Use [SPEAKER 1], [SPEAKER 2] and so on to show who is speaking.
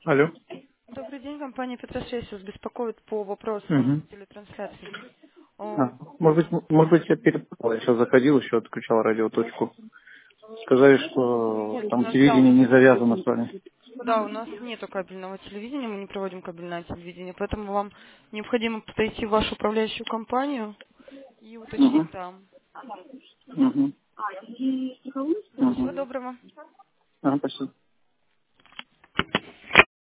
[SPEAKER 1] Алло.
[SPEAKER 2] Добрый день, компания Петросвязь вас беспокоит по вопросу
[SPEAKER 1] Угу.
[SPEAKER 2] телетрансляции. О,
[SPEAKER 1] Может быть, я перепутал. Я сейчас заходил, еще отключал радиоточку. Сказали, что
[SPEAKER 2] Нет,
[SPEAKER 1] там
[SPEAKER 2] на
[SPEAKER 1] телевидение
[SPEAKER 2] самом...
[SPEAKER 1] не завязано с вами.
[SPEAKER 2] Да, у нас нету кабельного телевидения, мы не проводим кабельное телевидение, поэтому вам необходимо подойти в вашу управляющую компанию и
[SPEAKER 1] Угу.
[SPEAKER 2] уточнить там.
[SPEAKER 1] Угу.
[SPEAKER 2] Всего
[SPEAKER 1] Угу.
[SPEAKER 2] доброго.
[SPEAKER 1] Ага, спасибо.